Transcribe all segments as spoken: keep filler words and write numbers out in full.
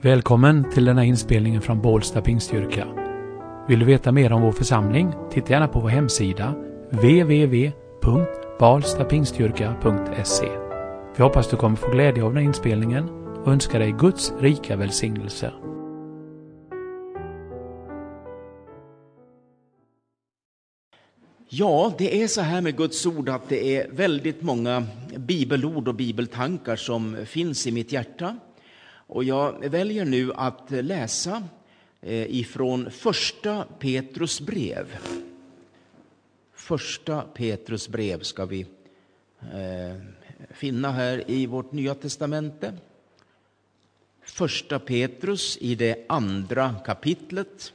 Välkommen till denna inspelningen från Bålsta Pingstkyrka. Vill du veta mer om vår församling? Titta gärna på vår hemsida w w w punkt balstapingstkyrka punkt se. Vi hoppas du kommer få glädje av den här inspelningen och önskar dig Guds rika välsignelse. Ja, det är så här med Guds ord att det är väldigt många bibelord och bibeltankar som finns i mitt hjärta. Och jag väljer nu att läsa ifrån första Petrus brev. Första Petrus brev ska vi eh, finna här i vårt Nya testamente. Första Petrus i det andra kapitlet.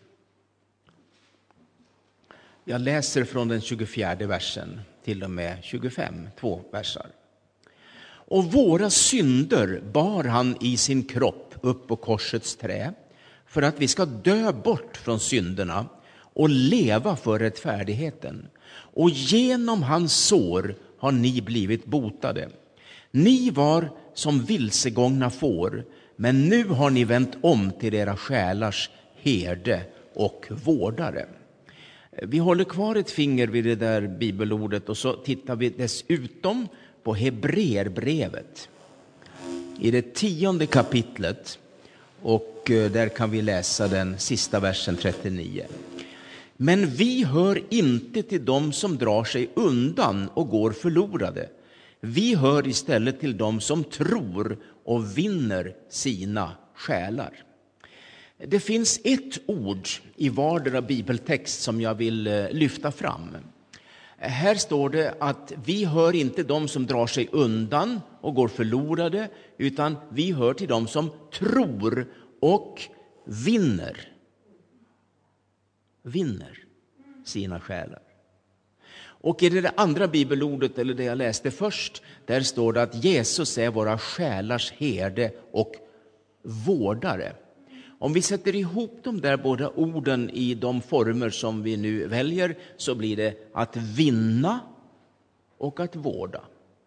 Jag läser från den tjugofjärde versen till och med tjugofem, två versar. Och våra synder bar han i sin kropp upp på korsets trä för att vi ska dö bort från synderna och leva för rättfärdigheten. Och genom hans sår har ni blivit botade. Ni var som vilsegångna får, men nu har ni vänt om till era själars herde och vårdare. Vi håller kvar ett finger vid det där bibelordet och så tittar vi dessutom på Hebreerbrevet i det tionde kapitlet, och där kan vi läsa den sista versen trettionio. Men vi hör inte till dem som drar sig undan och går förlorade. Vi hör istället till dem som tror och vinner sina själar. Det finns ett ord i vardera bibeltext som jag vill lyfta fram. Här står det att vi hör inte dem som drar sig undan och går förlorade, utan vi hör till dem som tror och vinner. Vinner sina själar. Och i det andra bibelordet, eller det jag läste först, där står det att Jesus är våra själars herde och vårdare. Om vi sätter ihop de där båda orden i de former som vi nu väljer, så blir det att vinna och att vårda.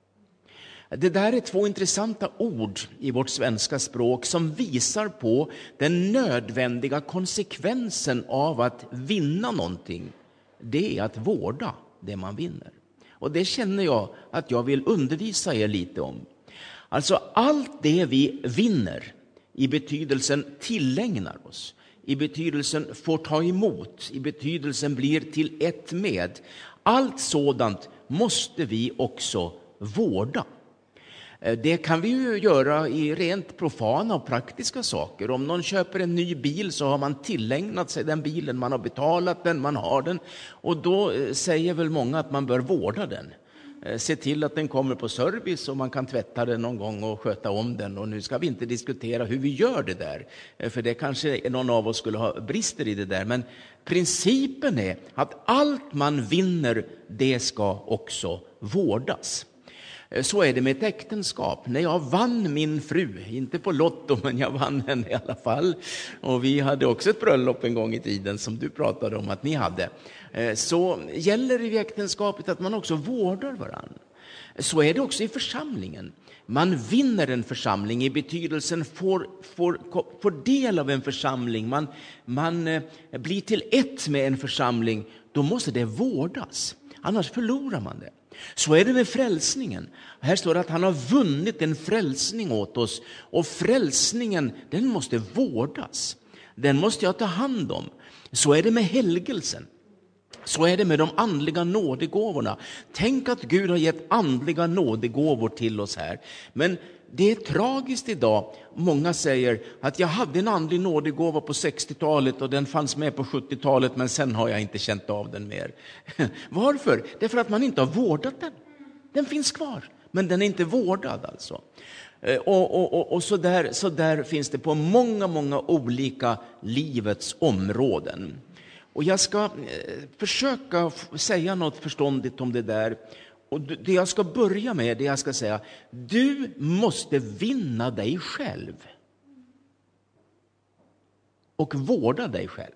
Det där är två intressanta ord i vårt svenska språk som visar på den nödvändiga konsekvensen av att vinna någonting. Det är att vårda det man vinner. Och det känner jag att jag vill undervisa er lite om. Alltså allt det vi vinner i betydelsen tillägnar oss, i betydelsen får ta emot, i betydelsen blir till ett med. Allt sådant måste vi också vårda. Det kan vi ju göra i rent profana och praktiska saker. Om någon köper en ny bil så har man tillägnat sig den bilen, man har betalat den, man har den. Och då säger väl många att man bör vårda den. Se till att den kommer på service och man kan tvätta den någon gång och sköta om den. Och nu ska vi inte diskutera hur vi gör det där, för det kanske någon av oss skulle ha brister i det där. Men principen är att allt man vinner, det ska också vårdas. Så är det med ett äktenskap. När jag vann min fru, inte på lotto, men jag vann henne i alla fall. Och vi hade också ett bröllop en gång i tiden som du pratade om att ni hade. Så gäller det i äktenskapet att man också vårdar varandra. Så är det också i församlingen. Man vinner en församling i betydelsen får, får, får del av en församling. Man, man blir till ett med en församling. Då måste det vårdas. Annars förlorar man det. Så är det med frälsningen. Här står det att han har vunnit en frälsning åt oss. Och frälsningen, den måste vårdas. Den måste jag ta hand om. Så är det med helgelsen. Så är det med de andliga nådegåvorna. Tänk att Gud har gett andliga nådegåvor till oss här. Men det är tragiskt idag. Många säger att jag hade en andlig nådegåva på sextiotalet och den fanns med på sjuttiotalet, men sen har jag inte känt av den mer. Varför? Det är för att man inte har vårdat den. Den finns kvar, men den är inte vårdad alltså. Och, och, och, och så, där, så där finns det på många, många olika livets områden. Och jag ska försöka säga något förståndigt om det där. Och det jag ska börja med, det jag ska säga, du måste vinna dig själv. Och vårda dig själv.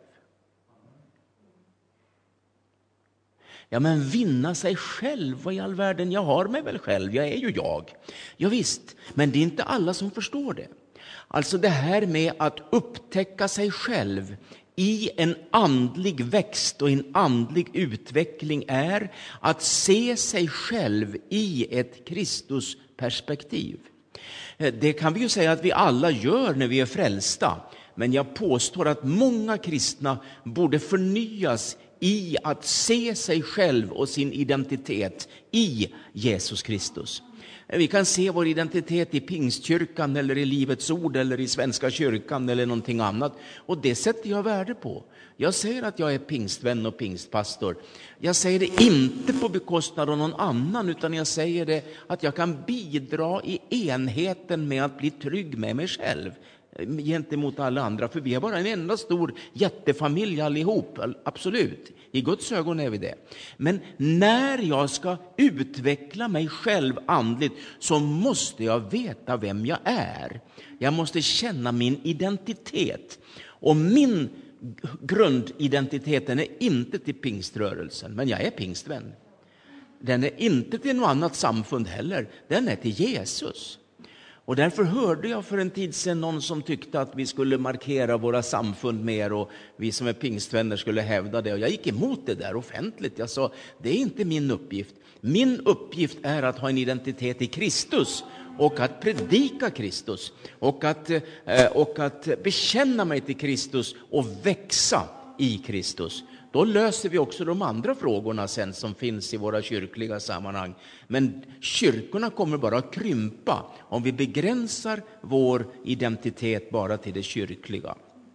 Ja, men vinna sig själv, vad i all världen, jag har mig väl själv, jag är ju jag. Ja, visst, men det är inte alla som förstår det. Alltså det här med att upptäcka sig själv i en andlig växt och en andlig utveckling är att se sig själv i ett Kristusperspektiv. Det kan vi ju säga att vi alla gör när vi är frälsta. Men jag påstår att många kristna borde förnyas i att se sig själv och sin identitet i Jesus Kristus. Vi kan se vår identitet i Pingstkyrkan eller i Livets ord eller i Svenska kyrkan eller någonting annat. Och det sätter jag värde på. Jag säger att jag är pingstvän och pingstpastor. Jag säger det inte på bekostnad av någon annan, utan jag säger det att jag kan bidra i enheten med att bli trygg med mig själv gentemot alla andra. För vi är bara en enda stor jättefamilj allihop, absolut. I Guds ögon är vi det. Men när jag ska utveckla mig själv andligt så måste jag veta vem jag är. Jag måste känna min identitet. Och min grundidentiteten är inte till pingströrelsen, men jag är pingstvän. Den är inte till något annat samfund heller. Den är till Jesus. Och därför hörde jag för en tid sedan någon som tyckte att vi skulle markera våra samfund mer och vi som är pingstvänner skulle hävda det. Och jag gick emot det där offentligt. Jag sa, det är inte min uppgift. Min uppgift är att ha en identitet i Kristus och att predika Kristus och att, och att bekänna mig till Kristus och växa i Kristus. Då löser vi också de andra frågorna sen som finns i våra kyrkliga sammanhang. Men kyrkorna kommer bara att krympa om vi begränsar vår identitet bara till det kyrkliga.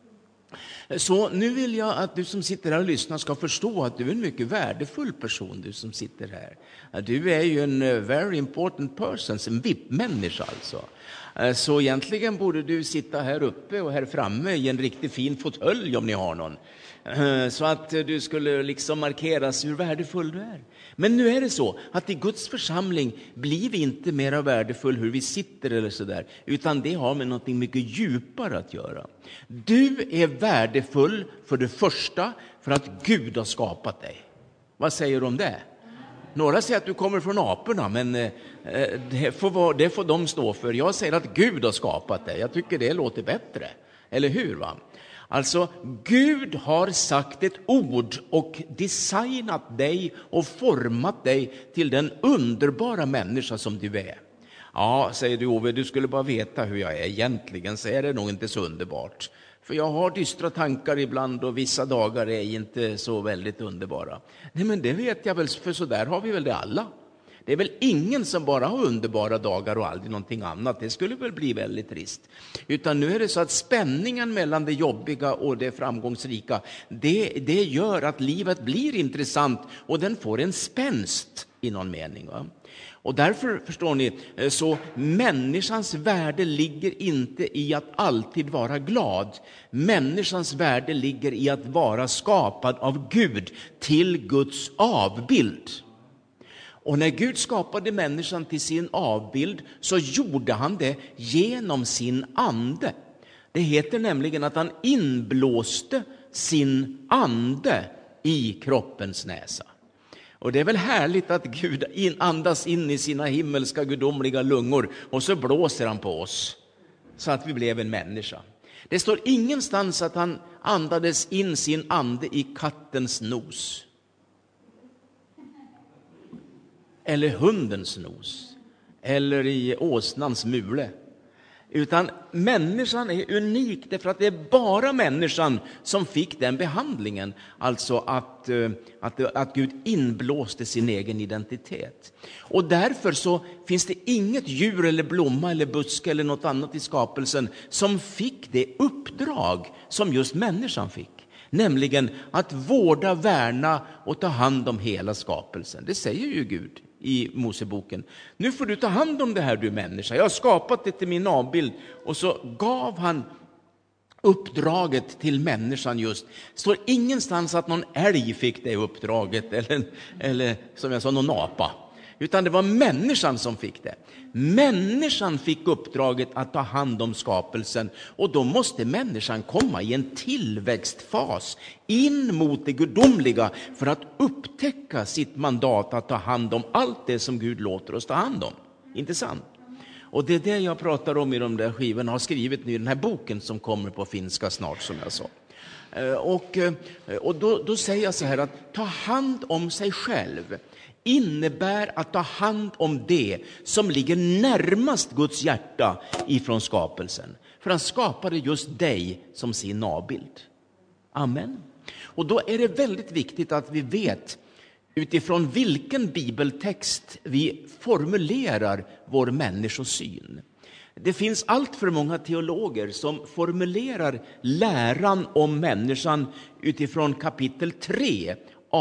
Så nu vill jag att du som sitter här och lyssnar ska förstå att du är en mycket värdefull person, du som sitter här. Du är ju en very important person, en V I P-människa alltså. Så egentligen borde du sitta här uppe och här framme i en riktigt fin fåtölj om ni har någon. Så att du skulle liksom markeras hur värdefull du är. Men nu är det så att i Guds församling blir vi inte mer värdefull hur vi sitter eller sådär. Utan det har med något mycket djupare att göra. Du är värdefull för det första för att Gud har skapat dig. Vad säger du om det? Några säger att du kommer från aporna, men eh, det, får vara, det får de stå för. Jag säger att Gud har skapat dig. Jag tycker det låter bättre. Eller hur va? Alltså, Gud har sagt ett ord och designat dig och format dig till den underbara människa som du är. Ja, säger du Ove, du skulle bara veta hur jag är egentligen, så är det nog inte så underbart. För jag har dystra tankar ibland och vissa dagar är inte så väldigt underbara. Nej, men det vet jag väl, för så där har vi väl det alla. Det är väl ingen som bara har underbara dagar och aldrig någonting annat. Det skulle väl bli väldigt trist. Utan nu är det så att spänningen mellan det jobbiga och det framgångsrika, det, det gör att livet blir intressant och den får en spänst i någon mening. Va? Och därför, förstår ni, så människans värde ligger inte i att alltid vara glad. Människans värde ligger i att vara skapad av Gud till Guds avbild. Och när Gud skapade människan till sin avbild så gjorde han det genom sin ande. Det heter nämligen att han inblåste sin ande i kroppens näsa. Och det är väl härligt att Gud andas in i sina himmelska gudomliga lungor och så blåser han på oss så att vi blev en människa. Det står ingenstans att han andades in sin ande i kattens nos. Eller hundens nos. Eller i åsnans mule. Utan människan är unik därför att det är bara människan som fick den behandlingen. Alltså att, att, att Gud inblåste sin egen identitet. Och därför så finns det inget djur eller blomma eller buske eller något annat i skapelsen som fick det uppdrag som just människan fick. Nämligen att vårda, värna och ta hand om hela skapelsen. Det säger ju Gud i Moseboken. Nu får du ta hand om det här, du människa. Jag har skapat det till min avbild. Och så gav han uppdraget till människan just. Det står ingenstans att någon älg fick det uppdraget. Eller, eller som jag sa, någon apa. Utan det var människan som fick det. Människan fick uppdraget att ta hand om skapelsen. Och då måste människan komma i en tillväxtfas in mot det gudomliga för att upptäcka sitt mandat att ta hand om allt det som Gud låter oss ta hand om. Inte sant? Och det är det jag pratar om i de där skivorna. Jag har skrivit nu i den här boken som kommer på finska snart, som jag sa. Och, och då, då säger jag så här att ta hand om sig själv innebär att ta hand om det som ligger närmast Guds hjärta ifrån skapelsen. För han skapade just dig som sin avbild. Amen. Och då är det väldigt viktigt att vi vet utifrån vilken bibeltext vi formulerar vår människosyn. Det finns allt för många teologer som formulerar läran om människan utifrån kapitel tre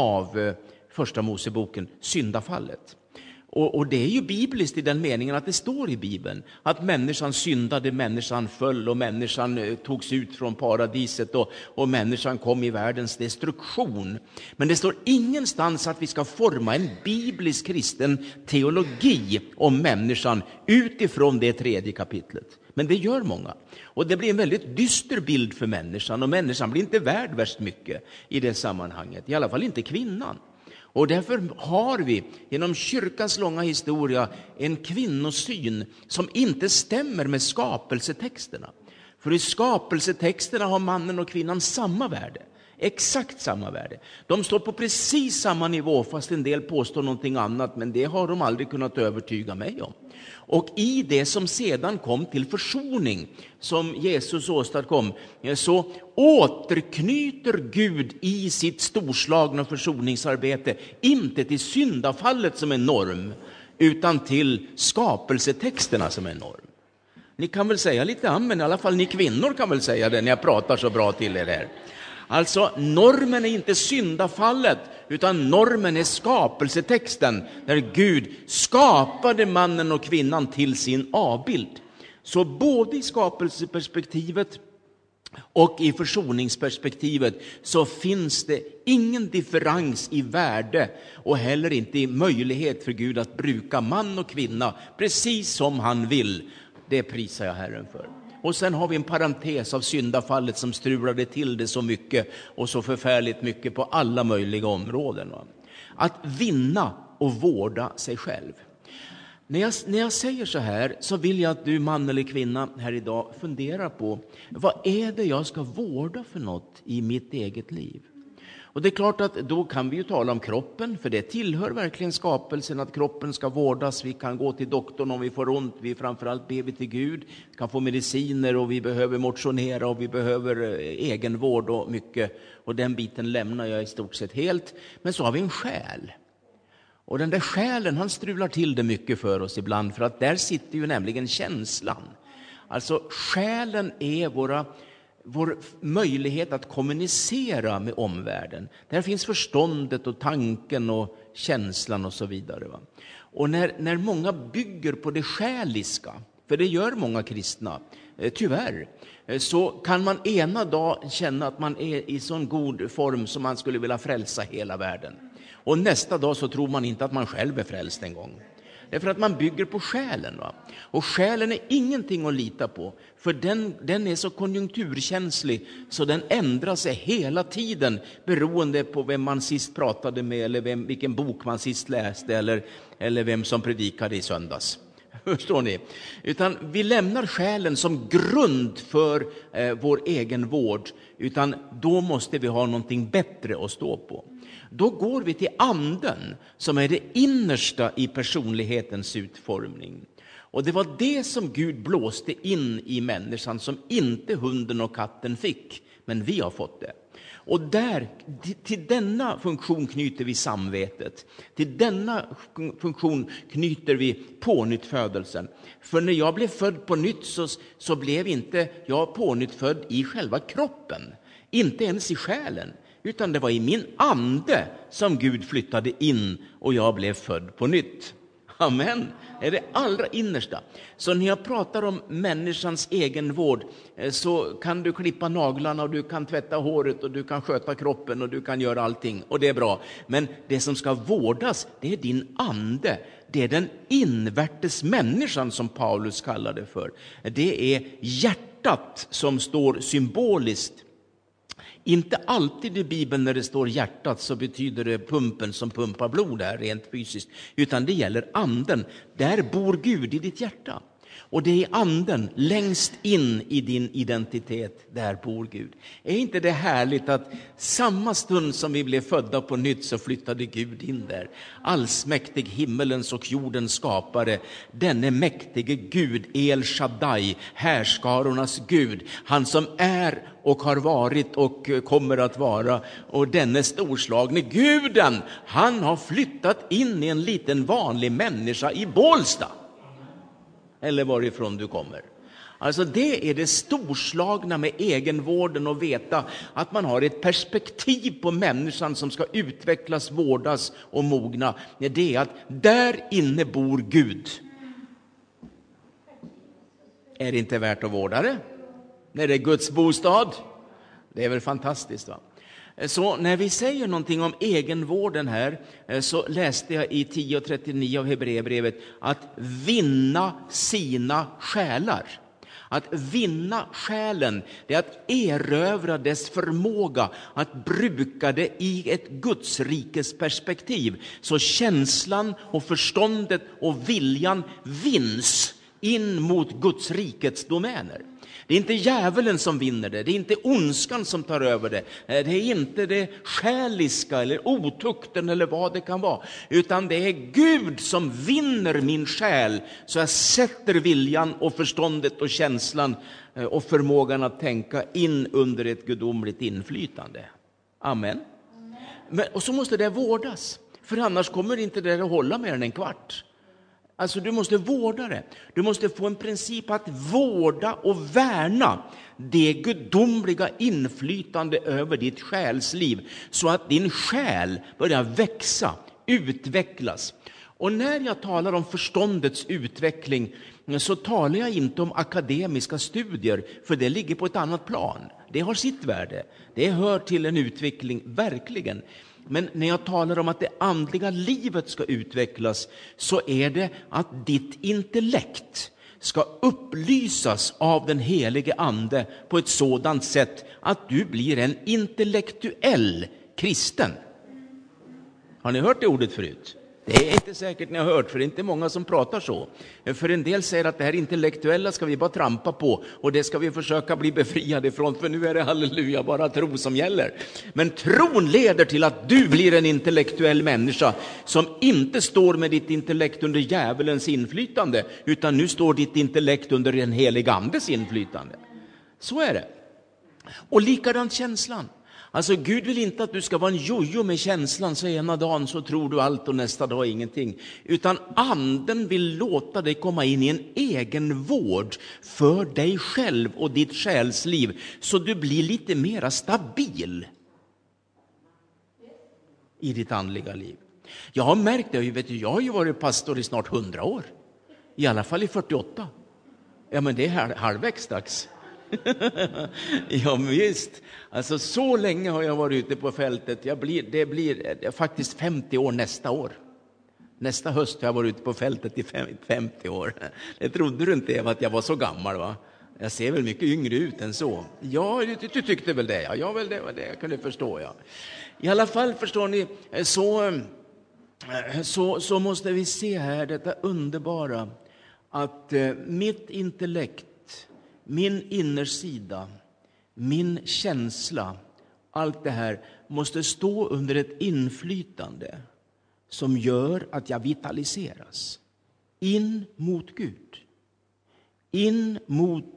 av första Moseboken, syndafallet. Och, och det är ju bibliskt i den meningen att det står i Bibeln att människan syndade, människan föll och människan eh, togs ut från paradiset och, och människan kom i världens destruktion. Men det står ingenstans att vi ska forma en biblisk kristen teologi om människan utifrån det tredje kapitlet. Men det gör många. Och det blir en väldigt dyster bild för människan, och människan blir inte värd värst mycket i det sammanhanget. I alla fall inte kvinnan. Och därför har vi genom kyrkans långa historia en kvinnosyn som inte stämmer med skapelsetexterna. För i skapelsetexterna har mannen och kvinnan samma värde. Exakt samma värde. De står på precis samma nivå, fast en del påstår någonting annat, men det har de aldrig kunnat övertyga mig om. Och i det som sedan kom till försoning, som Jesus åstadkom, så återknyter Gud i sitt storslagna försoningsarbete inte till syndafallet som en norm, utan till skapelsetexterna som en norm. Ni kan väl säga lite amen, i alla fall ni kvinnor kan väl säga det när jag pratar så bra till er här. Alltså, normen är inte syndafallet, utan normen är skapelsetexten, där Gud skapade mannen och kvinnan till sin avbild. Så både i skapelseperspektivet och i försoningsperspektivet så finns det ingen differens i värde och heller inte i möjlighet för Gud att bruka man och kvinna precis som han vill. Det prisar jag Herren för. Och sen har vi en parentes av syndafallet som strulade till det så mycket och så förfärligt mycket på alla möjliga områden. Va? Att vinna och vårda sig själv. När jag, när jag säger så här så vill jag att du, man eller kvinna, här idag funderar på vad är det jag ska vårda för något i mitt eget liv. Och det är klart att då kan vi ju tala om kroppen, för det tillhör verkligen skapelsen att kroppen ska vårdas. Vi kan gå till doktorn om vi får ont, vi framförallt ber vi till Gud, vi kan få mediciner och vi behöver motionera och vi behöver egenvård och mycket. Och den biten lämnar jag i stort sett helt. Men så har vi en själ. Och den där själen, han strular till det mycket för oss ibland, för att där sitter ju nämligen känslan. Alltså själen är våra... vår möjlighet att kommunicera med omvärlden. Där finns förståndet och tanken och känslan och så vidare. Va? Och när, när många bygger på det själiska, för det gör många kristna, eh, tyvärr, eh, så kan man ena dag känna att man är i sån god form som man skulle vilja frälsa hela världen. Och nästa dag så tror man inte att man själv är frälst en gång. Det är för att man bygger på själen. Va? Och själen är ingenting att lita på. För den, den är så konjunkturkänslig så den ändrar sig hela tiden beroende på vem man sist pratade med eller vem, vilken bok man sist läste eller, eller vem som predikade i söndags. Förstår ni? Utan vi lämnar själen som grund för eh, vår egen vård. Utan då måste vi ha någonting bättre att stå på. Då går vi till anden som är det innersta i personlighetens utformning. Och det var det som Gud blåste in i människan som inte hunden och katten fick. Men vi har fått det. Och där, till denna funktion knyter vi samvetet. Till denna funktion knyter vi pånyttfödelsen. För när jag blev född på nytt så, så blev inte jag pånyttfödd i själva kroppen. Inte ens i själen. Utan det var i min ande som Gud flyttade in och jag blev född på nytt. Amen. Det är det allra innersta. Så när jag pratar om människans egen vård så kan du klippa naglarna och du kan tvätta håret och du kan sköta kroppen och du kan göra allting. Och det är bra. Men det som ska vårdas, det är din ande. Det är den invärtes människan som Paulus kallar det för. Det är hjärtat som står symboliskt. Inte alltid i Bibeln när det står hjärtat så betyder det pumpen som pumpar blod där rent fysiskt. Utan det gäller anden. Där bor Gud i ditt hjärta. Och det är i anden, längst in i din identitet, där bor Gud. Är inte det härligt att samma stund som vi blev födda på nytt så flyttade Gud in där. Allsmäktig himmelens och jordens skapare, denne mäktige Gud, El Shaddai, härskarornas Gud. Han som är och har varit och kommer att vara. Och denne storslagne Guden, han har flyttat in i en liten vanlig människa i Bålsta. Eller varifrån du kommer. Alltså det är det storslagna med egenvården, och veta att man har ett perspektiv på människan som ska utvecklas, vårdas och mogna. Det är att där inne bor Gud. Är det inte värt att vårda det? När det är Guds bostad? Det är väl fantastiskt, va? Så när vi säger någonting om egenvården här, så läste jag i tio trettionio av Hebreerbrevet att vinna sina själar. Att vinna själen, det är att erövra dess förmåga att bruka det i ett Guds rikes perspektiv. Så känslan och förståndet och viljan vinns in mot Guds rikets domäner. Det är inte djävulen som vinner det, det är inte ondskan som tar över det, det är inte det själiska eller otukten eller vad det kan vara, utan det är Gud som vinner min själ, så jag sätter viljan och förståndet och känslan och förmågan att tänka in under ett gudomligt inflytande. Amen. Men, och så måste det vårdas, för annars kommer inte det att hålla mer än en kvart. Alltså du måste vårda det. Du måste få en princip att vårda och värna det gudomliga inflytande över ditt själsliv, så att din själ börjar växa, utvecklas. Och när jag talar om förståndets utveckling så talar jag inte om akademiska studier, för det ligger på ett annat plan. Det har sitt värde. Det hör till en utveckling, verkligen. Men när jag talar om att det andliga livet ska utvecklas, så är det att ditt intellekt ska upplysas av den helige ande på ett sådant sätt att du blir en intellektuell kristen. Har ni hört det ordet förut? Det är inte säkert ni har hört, för det är inte många som pratar så. För en del säger att det här intellektuella ska vi bara trampa på, och det ska vi försöka bli befriade ifrån, för nu är det halleluja bara tro som gäller. Men tron leder till att du blir en intellektuell människa som inte står med ditt intellekt under djävulens inflytande, utan nu står ditt intellekt under den heliga andes inflytande. Så är det. Och likadant känslan. Alltså Gud vill inte att du ska vara en jojo med känslan, så ena dagen så tror du allt och nästa dag ingenting. Utan anden vill låta dig komma in i en egen vård för dig själv och ditt själsliv, så du blir lite mer stabil i ditt andliga liv. Jag har märkt det, jag, vet, jag har ju varit pastor i snart hundra år. I alla fall i fyrtioåtta. Ja, men det är halvvägs strax. Ja, men visst. Alltså så länge har jag varit ute på fältet. Jag blir, det blir faktiskt femtio år nästa år. Nästa höst har jag varit ute på fältet i femtio år. Det trodde du inte, Eva, att jag var så gammal, va? Jag ser väl mycket yngre ut än så. Ja, du, du tyckte väl det? Ja, jag väl det var det jag kunde förstå, ja. I alla fall, förstår ni, så, så, så måste vi se här detta underbara, att eh, mitt intellekt, min innersida, min känsla, allt det här måste stå under ett inflytande som gör att jag vitaliseras in mot Gud, in mot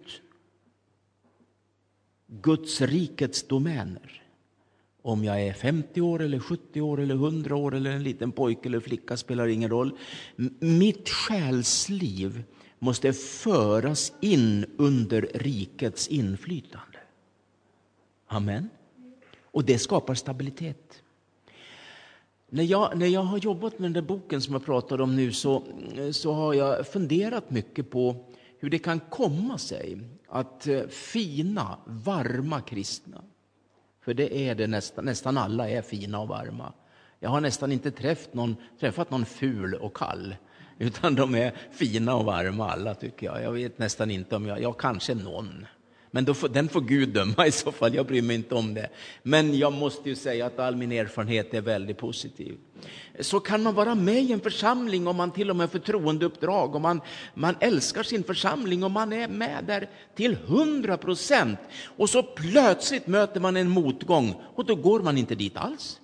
Guds rikets domäner. Om jag är femtio år eller sjuttio år eller hundra år eller en liten pojke eller flicka spelar ingen roll. Mitt själsliv måste föras in under rikets inflytande. Amen. Och det skapar stabilitet. När jag, när jag har jobbat med den där boken som jag pratar om nu, så, så har jag funderat mycket på hur det kan komma sig att fina, varma kristna, för det är det nästan, nästan alla är fina och varma. Jag har nästan inte träffat någon, träffat någon ful och kall, utan de är fina och varma alla, tycker jag. Jag vet nästan inte om jag, jag kanske någon. Men då får, den får Gud döma i så fall, jag bryr mig inte om det. Men jag måste ju säga att all min erfarenhet är väldigt positiv. Så kan man vara med i en församling om man till och med har förtroendeuppdrag, om man, man älskar sin församling och man är med där till hundra procent. Och så plötsligt möter man en motgång och då går man inte dit alls.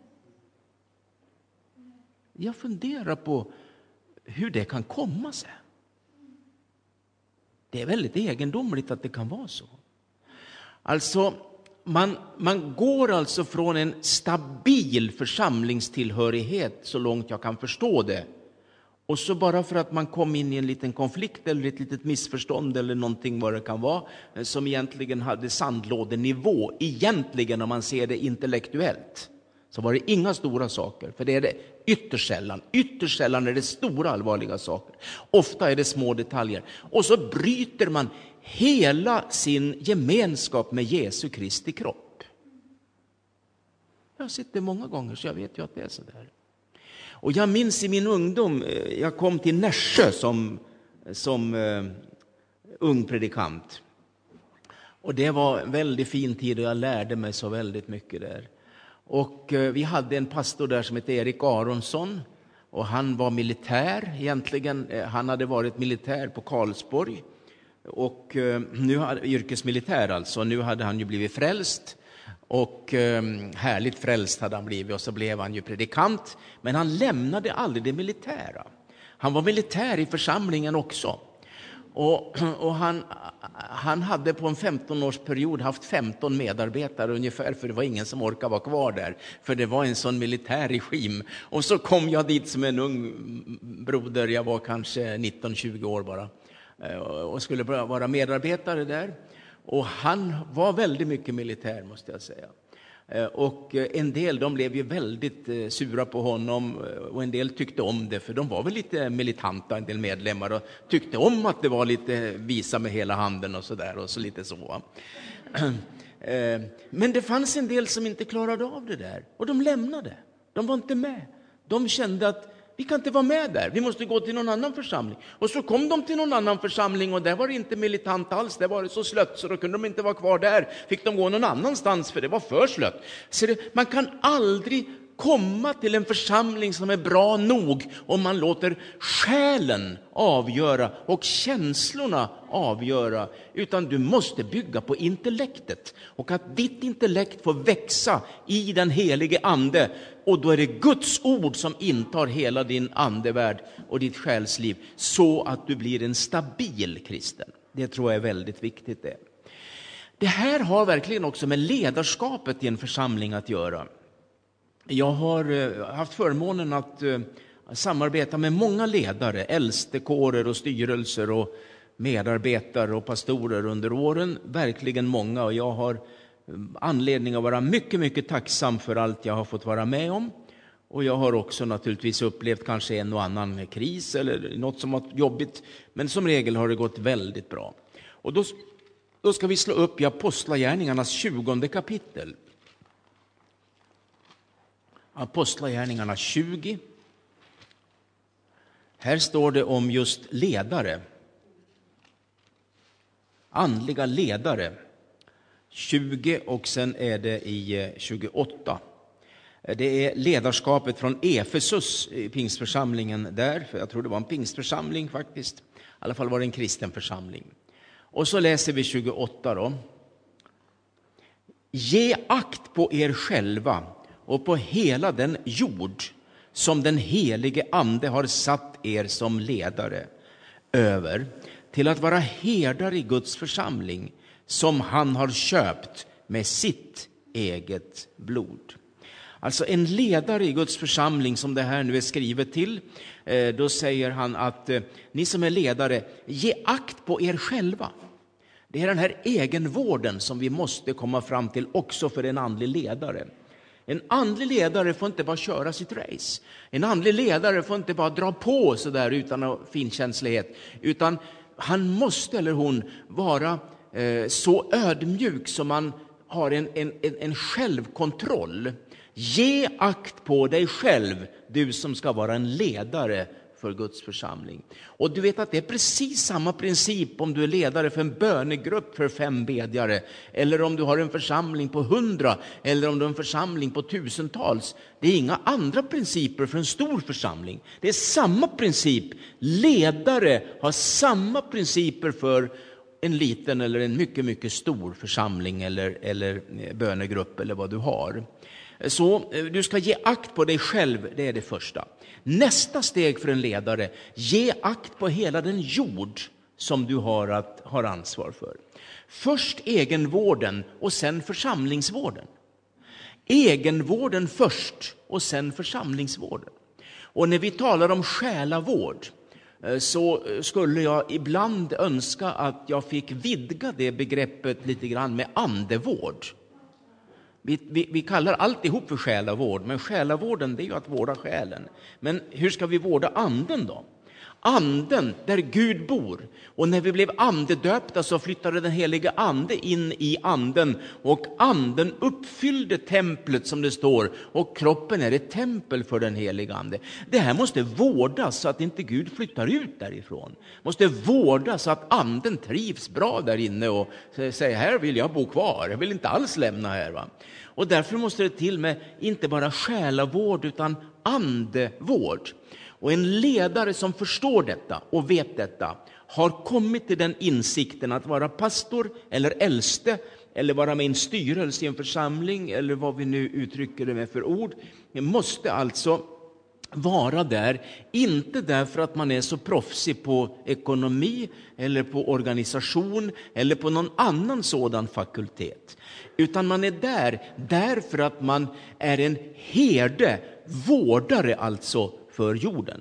Jag funderar på hur det kan komma sig. Det är väldigt egendomligt att det kan vara så. Alltså, man, man går alltså från en stabil församlingstillhörighet, så långt jag kan förstå det. Och så bara för att man kom in i en liten konflikt eller ett litet missförstånd eller någonting vad det kan vara, som egentligen hade sandlådenivå, egentligen om man ser det intellektuellt, så var det inga stora saker. För det är det ytterst sällan. Ytterst sällan är det stora allvarliga saker. Ofta är det små detaljer. Och så bryter man hela sin gemenskap med Jesu Kristi kropp. Jag har sett det många gånger så jag vet ju att det är så där. Och jag minns i min ungdom, jag kom till Nässjö som, som uh, ung predikant. Och det var en väldigt fin tid och jag lärde mig så väldigt mycket där. Och uh, vi hade en pastor där som hette Erik Aronsson. Och han var militär egentligen. Han hade varit militär på Karlsborg. Och uh, nu hade, yrkesmilitär alltså. Nu hade han ju blivit frälst. Och eh, härligt frälst hade han blivit och så blev han ju predikant. Men han lämnade aldrig det militära. Han var militär i församlingen också. Och, och han, han hade på en femton-årsperiod haft femton medarbetare ungefär. För det var ingen som orkade vara kvar där. För det var en sån militär regim. Och så kom jag dit som en ung broder. Jag var kanske nitton tjugo år bara. Och skulle vara medarbetare där. Och han var väldigt mycket militär måste jag säga. Och en del de blev ju väldigt sura på honom och en del tyckte om det för de var väl lite militanta en del medlemmar och tyckte om att det var lite visa med hela handen och så där och så lite så. Men det fanns en del som inte klarade av det där och de lämnade. De var inte med. De kände att vi kan inte vara med där. Vi måste gå till någon annan församling. Och så kom de till någon annan församling och där var det inte militant alls. Det var det så slött så då kunde de inte vara kvar där. Fick de gå någon annanstans för det var för slött. Så det, man kan aldrig komma till en församling som är bra nog om man låter själen avgöra och känslorna avgöra. Utan du måste bygga på intellektet. Och att ditt intellekt får växa i den helige ande. Och då är det Guds ord som intar hela din andevärld och ditt själsliv. Så att du blir en stabil kristen. Det tror jag är väldigt viktigt det. Det här har verkligen också med ledarskapet i en församling att göra. Jag har haft förmånen att samarbeta med många ledare, äldstekårer och styrelser och medarbetare och pastorer under åren. Verkligen många och jag har anledning att vara mycket, mycket tacksam för allt jag har fått vara med om. Och jag har också naturligtvis upplevt kanske en och annan kris eller något som var jobbigt. Men som regel har det gått väldigt bra. Och då, då ska vi slå upp i Apostlagärningarnas tjugonde kapitel. Apostlagärningarna tjugo. Här står det om just ledare. Andliga ledare. tjugo och sen är det i tjugoåtta. Det är ledarskapet från Efesus, pingstförsamlingen där. För jag tror det var en pingstförsamling faktiskt. I alla fall var det en kristen församling. Och så läser vi tjugoåtta då. Ge akt på er själva och på hela den jord som den helige ande har satt er som ledare över till att vara herdar i Guds församling som han har köpt med sitt eget blod. Alltså en ledare i Guds församling som det här nu är skrivet till, då säger han att ni som är ledare, ge akt på er själva. Det är den här egenvården som vi måste komma fram till också för en andlig ledare. En andlig ledare får inte bara köra sitt race. En andlig ledare får inte bara dra på så där utan finkänslighet. Utan han måste eller hon vara eh, så ödmjuk som man har en, en, en självkontroll. Ge akt på dig själv, du som ska vara en ledare för Guds församling. Och du vet att det är precis samma princip om du är ledare för en bönegrupp för fem bedjare, eller om du har en församling på hundra, eller om du har en församling på tusentals. Det är inga andra principer för en stor församling. Det är samma princip. Ledare har samma principer för en liten eller en mycket, mycket stor församling eller, eller bönegrupp eller vad du har. Så du ska ge akt på dig själv, det är det första. Nästa steg för en ledare, ge akt på hela den jord som du har, att, har ansvar för. Först egenvården och sen församlingsvården. Egenvården först och sen församlingsvården. Och när vi talar om själavård så skulle jag ibland önska att jag fick vidga det begreppet lite grann med andevård. Vi, vi, vi kallar alltihop för själavård, men själavården, det är ju att vårda själen. Men hur ska vi vårda anden då? Anden, där Gud bor. Och när vi blev andedöpta så flyttade den heliga ande in i anden. Och anden uppfyllde templet, som det står. Och kroppen är ett tempel för den heliga ande. Det här måste vårdas så att inte Gud flyttar ut därifrån. Måste vårdas så att anden trivs bra där inne och säger, här vill jag bo kvar. Jag vill inte alls lämna här, va? Och därför måste det till med inte bara själavård utan andevård. Och en ledare som förstår detta och vet detta har kommit till den insikten att vara pastor eller äldste eller vara med i en styrelse i en församling eller vad vi nu uttrycker det med för ord. Det måste alltså vara där, inte därför att man är så proffsig på ekonomi eller på organisation eller på någon annan sådan fakultet. Utan man är där därför att man är en herde, vårdare alltså för jorden.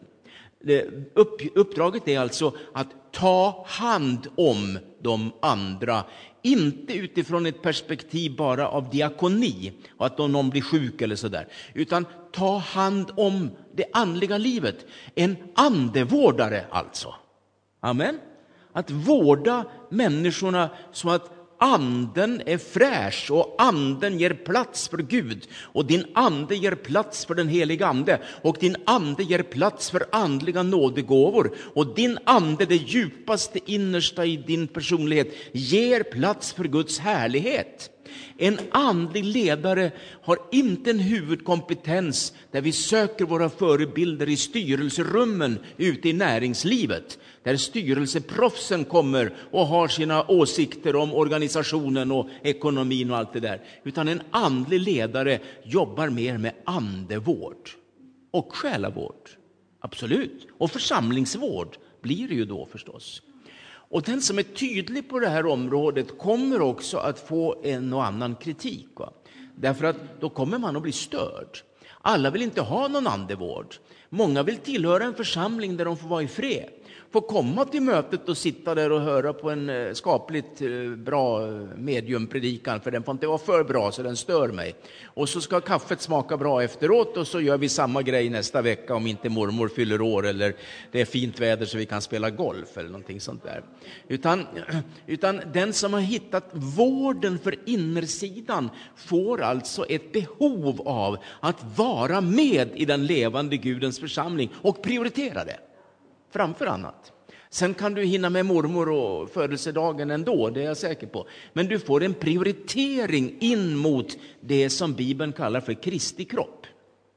Uppdraget är alltså att ta hand om de andra, inte utifrån ett perspektiv bara av diakoni och att någon blir sjuk eller sådär, utan ta hand om det andliga livet. En andevårdare alltså. Amen. Att vårda människorna så att anden är fräsch och anden ger plats för Gud och din ande ger plats för den heliga ande och din ande ger plats för andliga nådegåvor och din ande, det djupaste innersta i din personlighet, ger plats för Guds härlighet. En andlig ledare har inte en huvudkompetens där vi söker våra förebilder i styrelserummen ute i näringslivet. Där styrelseproffsen kommer och har sina åsikter om organisationen och ekonomin och allt det där. Utan en andlig ledare jobbar mer med andevård och själavård. Absolut. Och församlingsvård blir det ju då förstås. Och den som är tydlig på det här området kommer också att få en och annan kritik. Va? Därför att då kommer man att bli störd. Alla vill inte ha någon andevård. Många vill tillhöra en församling där de får vara i fred. Får komma till mötet och sitta där och höra på en skapligt bra mediumpredikan, för den får inte vara för bra så den stör mig. Och så ska kaffet smaka bra efteråt och så gör vi samma grej nästa vecka om inte mormor fyller år eller det är fint väder så vi kan spela golf eller någonting sånt där. Utan, utan den som har hittat vården för innersidan får alltså ett behov av att vara med i den levande Gudens församling och prioritera det framför annat. Sen kan du hinna med mormor och födelsedagen ändå, det är jag säker på. Men du får en prioritering in mot det som Bibeln kallar för Kristi kropp.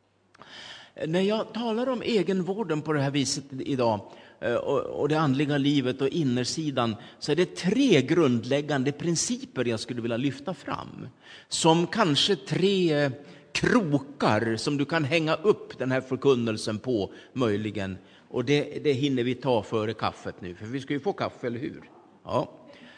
När jag talar om egenvården på det här viset idag och det andliga livet och innersidan, så är det tre grundläggande principer jag skulle vilja lyfta fram. Som kanske tre krokar som du kan hänga upp den här förkunnelsen på möjligen. Och det, det hinner vi ta före kaffet nu, för vi ska ju få kaffe, eller hur? Ja.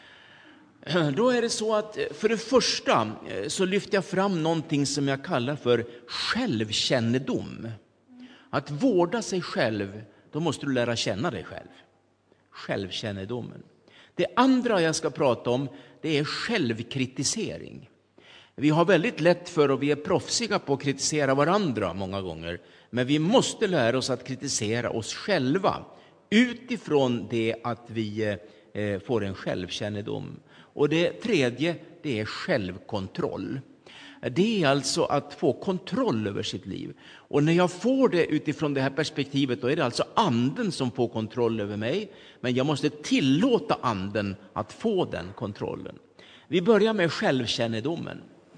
Då är det så att för det första så lyfter jag fram någonting som jag kallar för självkännedom. Att vårda sig själv, då måste du lära känna dig själv. Självkännedomen. Det andra jag ska prata om, det är självkritisering. Vi har väldigt lätt för, och vi är proffsiga på att kritisera varandra många gånger. Men vi måste lära oss att kritisera oss själva utifrån det att vi eh, får en självkännedom. Och det tredje, det är självkontroll. det är alltså att få kontroll över sitt liv. Och när jag får det utifrån det här perspektivet, då är det alltså anden som får kontroll över mig. Men jag måste tillåta anden att få den kontrollen. Vi börjar med självkännedomen.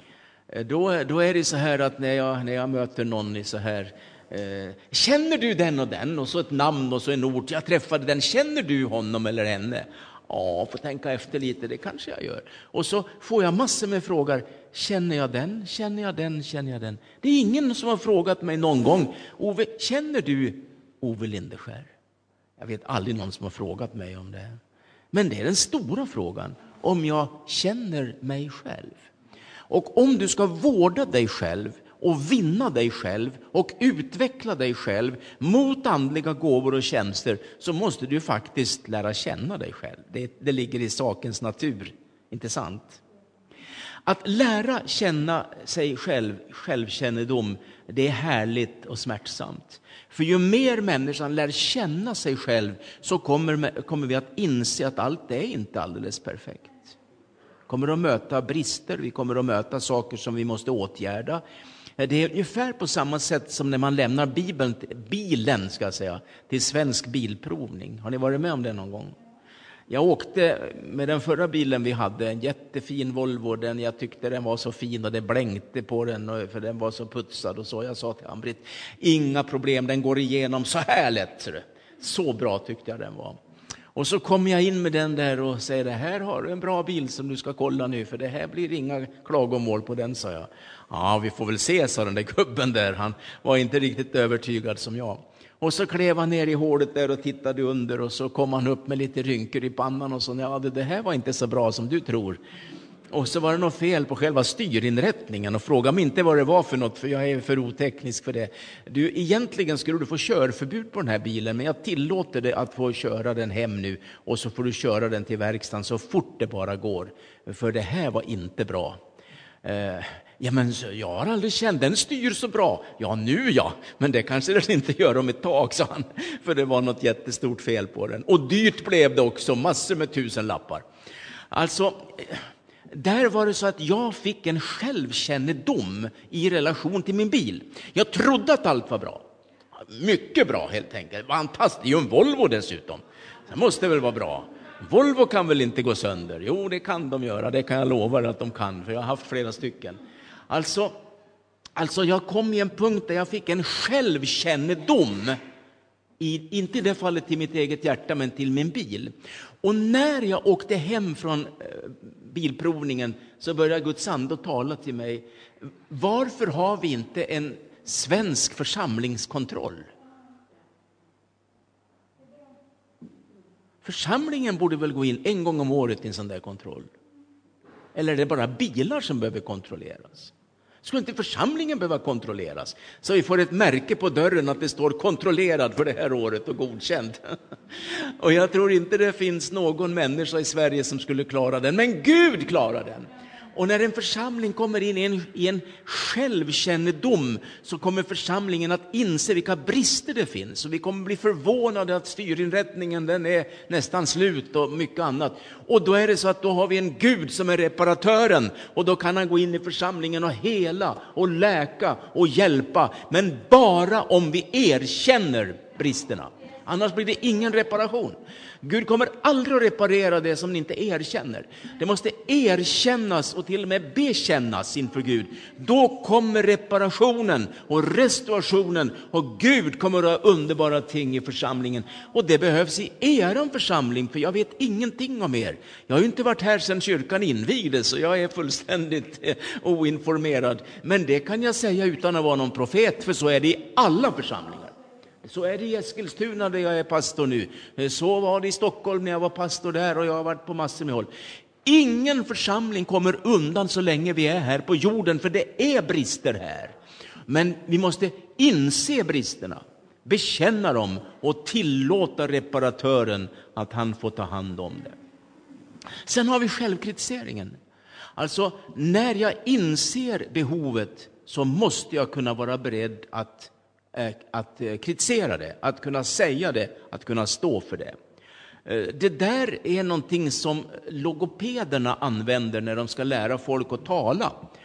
Då, då är det så här att när jag, när jag möter någon i så här... Eh, känner du den och den? Och så ett namn och så en ort. Jag träffade den. Känner du honom eller henne? Ja, får tänka efter lite. Det kanske jag gör. Och så får jag massor med frågor. Känner jag den? Känner jag den? Känner jag den? Det är ingen som har frågat mig någon gång. Ove, känner du Ove Lindeskär? Jag vet aldrig någon som har frågat mig om det. Men det är den stora frågan. Om jag känner mig själv. Och om du ska vårda dig själv och vinna dig själv och utveckla dig själv mot andliga gåvor och tjänster, så måste du faktiskt lära känna dig själv. Det, det ligger i sakens natur, inte sant? Att lära känna sig själv, självkännedom, det är härligt och smärtsamt. För ju mer människan lär känna sig själv, så kommer, kommer vi att inse att allt är inte alldeles perfekt. Vi kommer att möta brister, vi kommer att möta saker som vi måste åtgärda. Det är ungefär på samma sätt som när man lämnar Bibeln, bilen ska jag säga, till Svensk Bilprovning. Har ni varit med om det någon gång? Jag åkte med den förra bilen vi hade, en jättefin Volvo. Den, jag tyckte den var så fin och det blänkte på den, för den var så putsad. Och så jag sa till Ann-Britt, inga problem, den går igenom så här lätt. Så bra tyckte jag den var. Och så kom jag in med den där och säger, det här har du en bra bil som du ska kolla nu, för det här blir inga klagomål på den, sa jag. Ja, vi får väl se, sa den där gubben där. Han var inte riktigt övertygad som jag. Och så klev han ner i hålet där och tittade under, och så kom han upp med lite rynkor i pannan och så, ja, det här var inte så bra som du tror. Och så var det något fel på själva styrinrättningen, och fråga mig inte vad det var för något, för jag är för oteknisk för det. Du, egentligen skulle du få körförbud på den här bilen, men jag tillåter dig att få köra den hem nu, och så får du köra den till verkstaden så fort det bara går, för det här var inte bra. Eh, ja, men jag har aldrig känt, den styr så bra. Ja, nu ja, men det kanske den inte gör om ett tag, sa han, för det var något jättestort fel på den. Och dyrt blev det också, massor med tusen lappar. Alltså, där var det så att jag fick en självkännedom i relation till min bil. Jag trodde att allt var bra. Mycket bra helt enkelt. Fantastiskt. Det är ju en Volvo dessutom. Det måste väl vara bra. Volvo kan väl inte gå sönder? Jo, det kan de göra. Det kan jag lova att de kan. För jag har haft flera stycken. Alltså, alltså jag kom i en punkt där jag fick en självkännedom. I, inte i det fallet till mitt eget hjärta, men till min bil. Och när jag åkte hem från eh, bilprovningen, så började Guds ande tala till mig. Varför har vi inte en svensk församlingskontroll? Församlingen borde väl gå in en gång om året i en sån där kontroll. Eller är det bara bilar som behöver kontrolleras? Skulle inte församlingen behöva kontrolleras? Så vi får ett märke på dörren att det står kontrollerad för det här året och godkänd. Och jag tror inte det finns någon människa i Sverige som skulle klara den. Men Gud klarar den. Och när en församling kommer in i en, i en självkännedom, så kommer församlingen att inse vilka brister det finns. Och vi kommer bli förvånade att styrinrättningen den är nästan slut och mycket annat. Och då är det så att då har vi en Gud som är reparatören. Och då kan han gå in i församlingen och hela och läka och hjälpa. Men bara om vi erkänner bristerna. Annars blir det ingen reparation. Gud kommer aldrig att reparera det som ni inte erkänner. Det måste erkännas och till och med bekännas inför Gud. Då kommer reparationen och restaurationen, och Gud kommer att ha underbara ting i församlingen. Och det behövs i er församling, för jag vet ingenting om er. Jag har ju inte varit här sedan kyrkan invigdes, så jag är fullständigt eh, oinformerad. Men det kan jag säga utan att vara någon profet, för så är det i alla församlingar. Så är det i Eskilstuna där jag är pastor nu. Så var det i Stockholm när jag var pastor där, och jag har varit på massor med håll. Ingen församling kommer undan så länge vi är här på jorden, för det är brister här. Men vi måste inse bristerna, bekänna dem och tillåta reparatören att han får ta hand om det. Sen har vi självkritiseringen. Alltså, när jag inser behovet, så måste jag kunna vara beredd att att kritisera det, att kunna säga det, att kunna stå för det. Det där är någonting som logopederna använder när de ska lära folk att tala.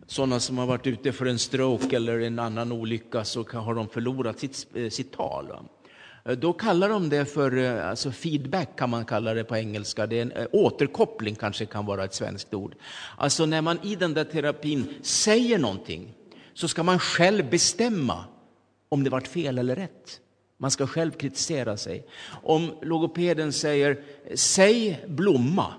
sådana som har varit ute för en stroke eller en annan olycka, så har de förlorat sitt, sitt tal. Då kallar de det för alltså feedback, kan man kalla det på engelska. Det är en återkoppling, kanske kan vara ett svenskt ord. Alltså när man i den där terapin säger någonting, så ska man själv bestämma om det varit fel eller rätt. Man ska själv kritisera sig. Om logopeden säger, säg blomma.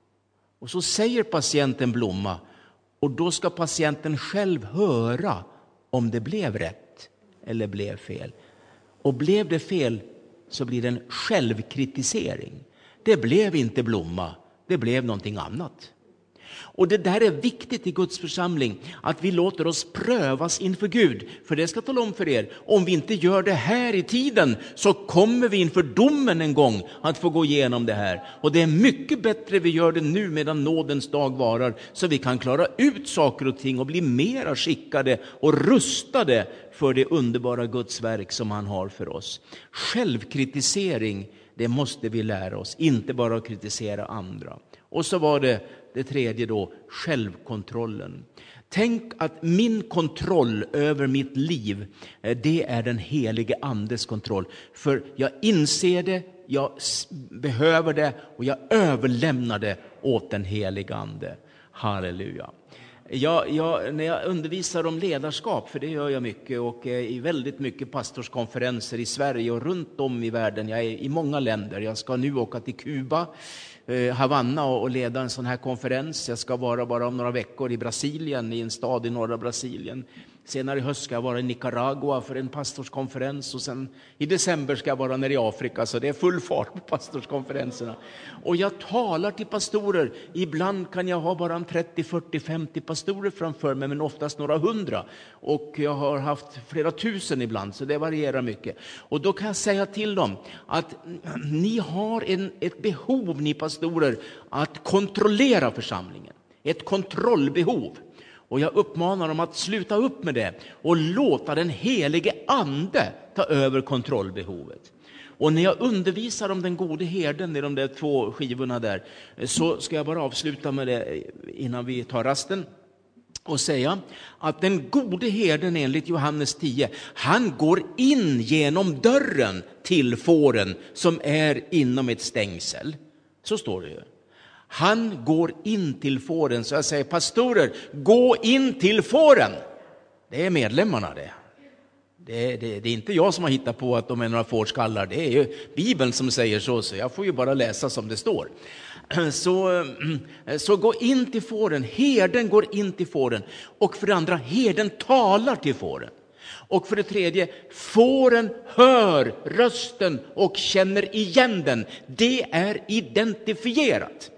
Och så säger patienten blomma. Och då ska patienten själv höra om det blev rätt eller blev fel. Och blev det fel, så blir det en självkritisering. Det blev inte blomma, det blev någonting annat. Och det där är viktigt i Guds församling, att vi låter oss prövas inför Gud. För det ska tala om för er, om vi inte gör det här i tiden, så kommer vi inför domen en gång att få gå igenom det här. Och det är mycket bättre vi gör det nu medan nådens dag varar, så vi kan klara ut saker och ting och bli mera skickade och rustade för det underbara Guds verk som han har för oss. Självkritisering, det måste vi lära oss, inte bara att kritisera andra. Och så var det det tredje då, självkontrollen. Tänk att min kontroll över mitt liv, det är den helige andes kontroll. För jag inser det, jag behöver det och jag överlämnar det åt den helige ande. Halleluja. Jag, jag, när jag undervisar om ledarskap, för det gör jag mycket, och är i väldigt mycket pastorskonferenser i Sverige och runt om i världen. Jag är i många länder. Jag ska nu åka till Kuba, eh, Havanna och, och leda en sån här konferens. Jag ska vara bara om några veckor i Brasilien, i en stad i norra Brasilien. Senare i höst ska jag vara i Nicaragua för en pastorskonferens, och sen i december ska jag vara nere i Afrika, så det är full fart på pastorskonferenserna. Och jag talar till pastorer. Ibland kan jag ha bara trettio, fyrtio, femtio pastorer framför mig, men oftast några hundra. Och jag har haft flera tusen ibland, så det varierar mycket. Och då kan jag säga till dem att ni har en, ett behov, ni pastorer, att kontrollera församlingen. Ett kontrollbehov. Och jag uppmanar dem att sluta upp med det och låta den helige ande ta över kontrollbehovet. Och när jag undervisar om den gode herden i de där två skivorna där, så ska jag bara avsluta med det innan vi tar rasten och säga att den gode herden enligt Johannes tio, han går in genom dörren till fåren som är inom ett stängsel. Så står det ju. Han går in till fåren. Så jag säger, pastorer, gå in till fåren. Det är medlemmarna det. Det, det. det är inte jag som har hittat på att de är några fårskallar. Det är ju Bibeln som säger så. Så jag får ju bara läsa som det står. Så, så gå in till fåren. Herden går in till fåren. Och för det andra, herden talar till fåren. Och för det tredje, fåren hör rösten och känner igen den. Det är identifierat.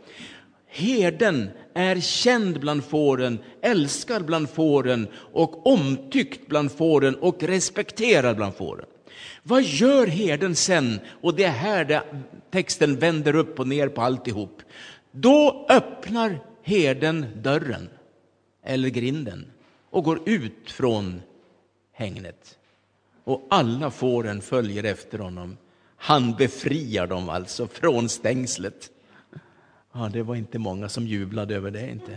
Herden är känd bland fåren, älskad bland fåren och omtyckt bland fåren och respekterad bland fåren. Vad gör herden sen? Och det är här där texten vänder upp och ner på alltihop. Då öppnar herden dörren eller grinden och går ut från hängnet. Och alla fåren följer efter honom. Han befriar dem alltså från stängslet. Ja, det var inte många som jublade över det, inte.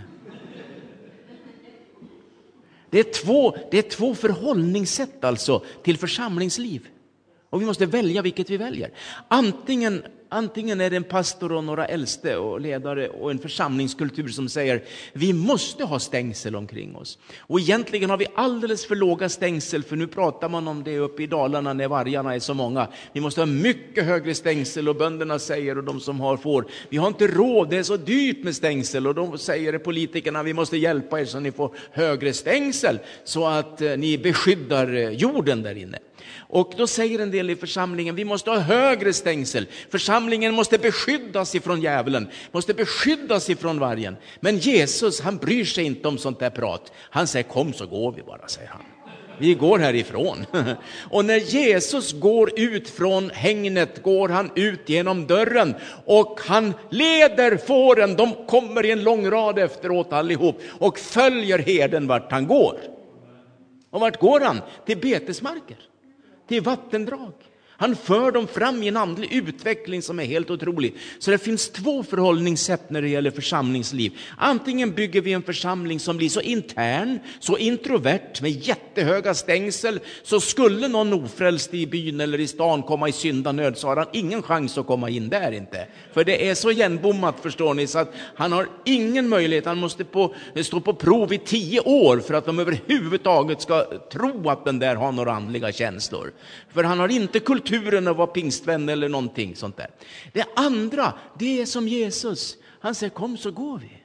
Det är två, det är två förhållningssätt alltså till församlingsliv. Och vi måste välja vilket vi väljer. Antingen, antingen är det en pastor och några äldste och ledare och en församlingskultur som säger vi måste ha stängsel omkring oss. Och egentligen har vi alldeles för låga stängsel, för nu pratar man om det uppe i Dalarna när vargarna är så många. Vi måste ha mycket högre stängsel, och bönderna säger, och de som har får, vi har inte råd, det är så dyrt med stängsel. Och de säger politikerna, vi måste hjälpa er så ni får högre stängsel så att eh, ni beskyddar jorden där inne. Och då säger en del i församlingen, vi måste ha högre stängsel. Församlingen måste beskyddas ifrån djävulen, måste beskyddas ifrån vargen. Men Jesus, han bryr sig inte om sånt där prat. Han säger, kom så går vi bara, säger han. Vi går härifrån. Och när Jesus går ut från hängnet går han ut genom dörren. Och han leder fåren, de kommer i en lång rad efteråt allihop. Och följer herden vart han går. Och vart går han? Till betesmarker. Till vattendrag. Han för dem fram i en andlig utveckling som är helt otrolig. Så det finns två förhållningssätt när det gäller församlingsliv. Antingen bygger vi en församling som blir så intern, så introvert med jättehöga stängsel, så skulle någon ofrälst i byn eller i stan komma i syndanöd så har han ingen chans att komma in där inte. För det är så igenbommat, förstår ni, så att han har ingen möjlighet. Han måste på, stå på prov i tio år för att de överhuvudtaget ska tro att den där har några andliga känslor. För han har inte kulturen att vara pingstvän eller någonting sånt där. Det andra, det är som Jesus. Han säger, kom så går vi.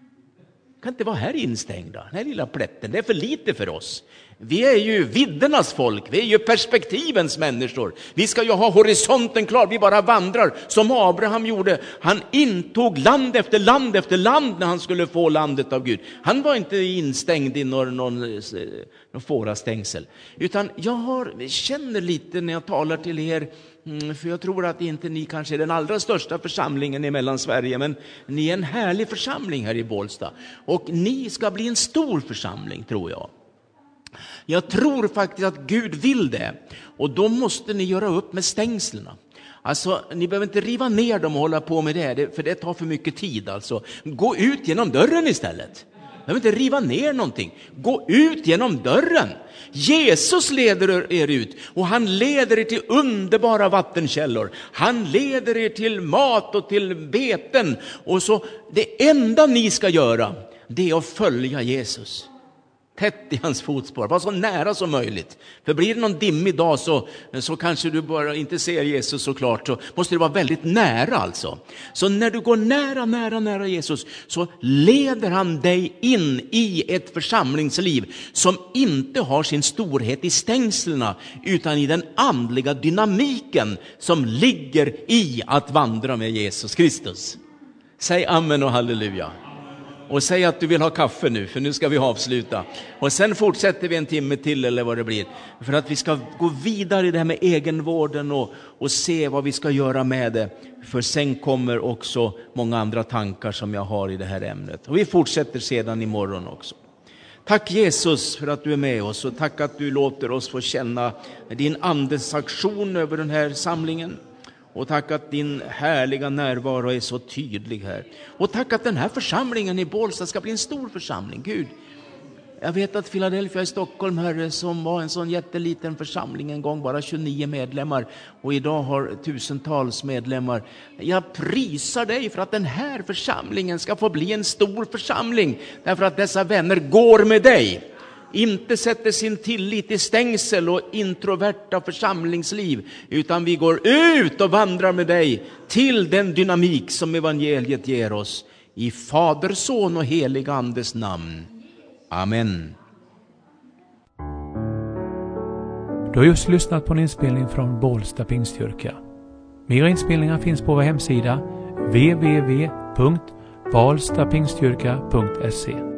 Kan inte vara här instängda, den här lilla plätten. Det är för lite för oss. Vi är ju viddernas folk, vi är ju perspektivens människor. Vi ska ju ha horisonten klar, vi bara vandrar som Abraham gjorde. Han intog land efter land efter land när han skulle få landet av Gud. Han var inte instängd i någon, någon, någon fårastängsel. Utan jag har, känner lite när jag talar till er, för jag tror att inte ni kanske är den allra största församlingen i Mellansverige, men ni är en härlig församling här i Bålsta. Och ni ska bli en stor församling, tror jag. Jag tror faktiskt att Gud vill det. Och då måste ni göra upp med stängslerna. Alltså, ni behöver inte riva ner dem och hålla på med det, för det tar för mycket tid. Alltså, gå ut genom dörren istället. Ni behöver inte riva ner någonting. Gå ut genom dörren. Jesus leder er ut, och han leder er till underbara vattenkällor. Han leder er till mat och till beten. Och så, det enda ni ska göra, det är att följa Jesus. Tätt i hans fotspår, var så nära som möjligt. För blir det någon dimmig dag så, så kanske du bara inte ser Jesus så klart, så måste det vara väldigt nära alltså. Så när du går nära, nära, nära Jesus, så leder han dig in i ett församlingsliv som inte har sin storhet i stängslerna, utan i den andliga dynamiken som ligger i att vandra med Jesus Kristus. Säg amen och halleluja. Och säg att du vill ha kaffe nu, för nu ska vi avsluta. Och sen fortsätter vi en timme till eller vad det blir. För att vi ska gå vidare i det här med egenvården och, och se vad vi ska göra med det. För sen kommer också många andra tankar som jag har i det här ämnet. Och vi fortsätter sedan imorgon också. Tack Jesus för att du är med oss, och tack att du låter oss få känna din andes aktion över den här samlingen. Och tack att din härliga närvaro är så tydlig här. Och tack att den här församlingen i Bålsta ska bli en stor församling, Gud. Jag vet att Philadelphia i Stockholm, Herre, som var en sån jätteliten församling en gång, bara tjugonio medlemmar, och idag har tusentals medlemmar. Jag prisar dig för att den här församlingen ska få bli en stor församling, därför att dessa vänner går med dig. Inte sätter sin tillit i stängsel och introverta församlingsliv, utan vi går ut och vandrar med dig till den dynamik som evangeliet ger oss. I Fader, Son och helig Andes namn. Amen. Du har just lyssnat på en inspelning från Bålsta Pingstkyrka. Mer inspelningar finns på vår hemsida w w w punkt bålsta pingstkyrka punkt se.